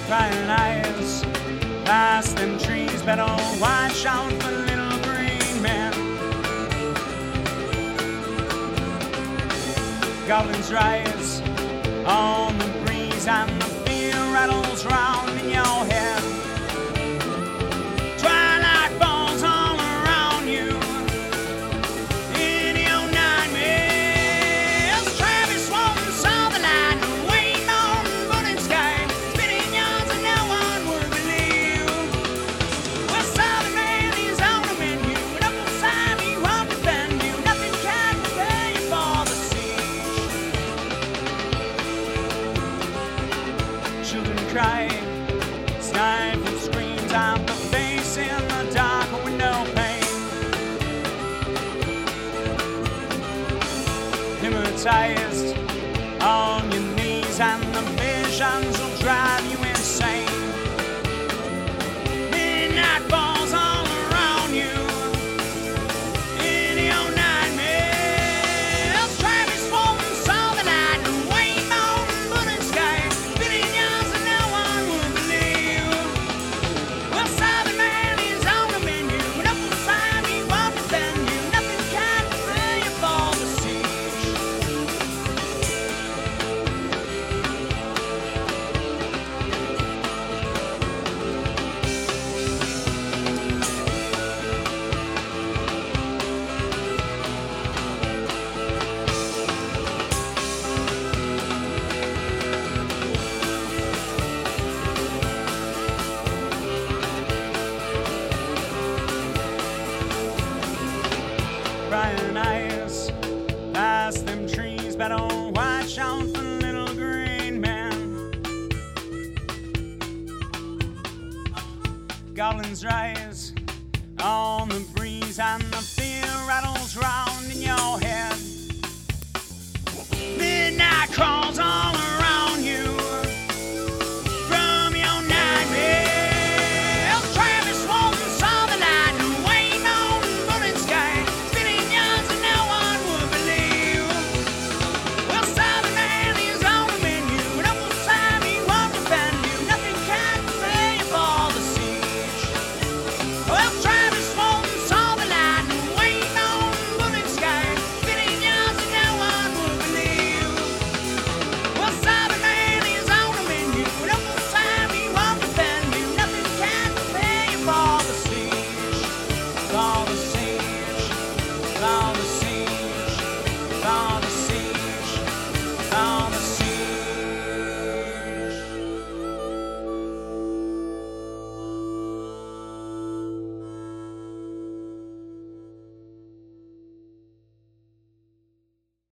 crying eyes past them trees, better watch out for little green men. Goblins rise on the breeze and the fear rattles round in your head. Twilight falls all around you in your nightmares. Travis Walton saw the light waiting on the burning sky, spinning yarns and no one would believe. Well, Southern man is on the menu, and up inside he won't defend you. Nothing can prepare you for the siege. Children cry, stifled screams out the face in the dark window pane. Hypnotized on your knees, and the visions will drive you insane. Midnight falls all around you in your nightmares. Travis Walton saw the light waiting on the burning sky, spinning yarns and no one would believe. Well, Southern man is on the menu, and up inside he won't defend you. Nothing can prepare you for the siege. Crying eyes past them trees, better watch out for little green men. Goblins rise